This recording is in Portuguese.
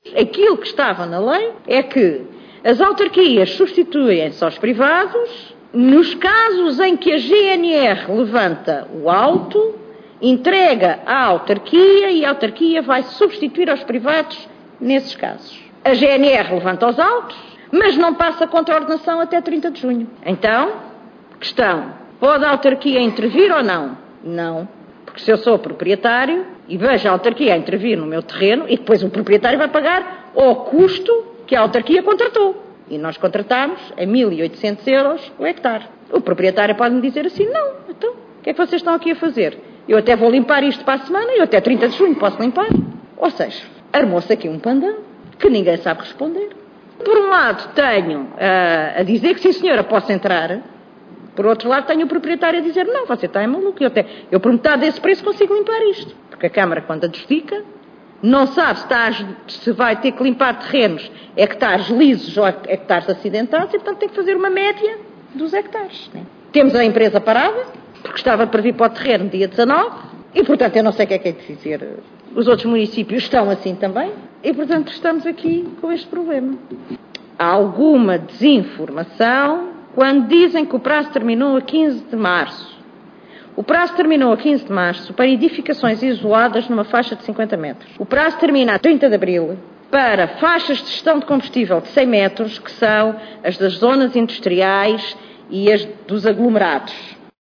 Aquilo que estava na lei é que as autarquias substituem-se aos privados nos casos em que a GNR levanta o auto, entrega à autarquia e a autarquia vai substituir aos privados nesses casos. A GNR levanta os autos, mas não passa contra a ordenação até 30 de junho. Então, questão, pode a autarquia intervir ou não? Não, porque se eu sou proprietário e vejo a autarquia a intervir no meu terreno e depois o proprietário vai pagar ao custo que a autarquia contratou. E nós contratámos a 1.800 euros o hectare. O proprietário pode-me dizer assim, não, então, o que é que vocês estão aqui a fazer? Eu até vou limpar isto para a semana, eu até 30 de junho posso limpar. Ou seja, armou-se aqui um pandão que ninguém sabe responder. Por um lado tenho a dizer que sim senhora, posso entrar. Por outro lado tenho o proprietário a dizer, não, você está maluco, eu por metade desse preço consigo limpar isto. Porque a Câmara, quando adjudica, não sabe se vai ter que limpar terrenos, hectares lisos ou hectares acidentados, e portanto tem que fazer uma média dos hectares. Né? Temos a empresa parada, porque estava para vir para o terreno dia 19, e portanto eu não sei o que é dizer. Os outros municípios estão assim também, e portanto estamos aqui com este problema. Há alguma desinformação quando dizem que o prazo terminou a 15 de março. O prazo terminou a 15 de março para edificações isoladas numa faixa de 50 metros. O prazo termina a 30 de abril para faixas de gestão de combustível de 100 metros, que são as das zonas industriais e as dos aglomerados.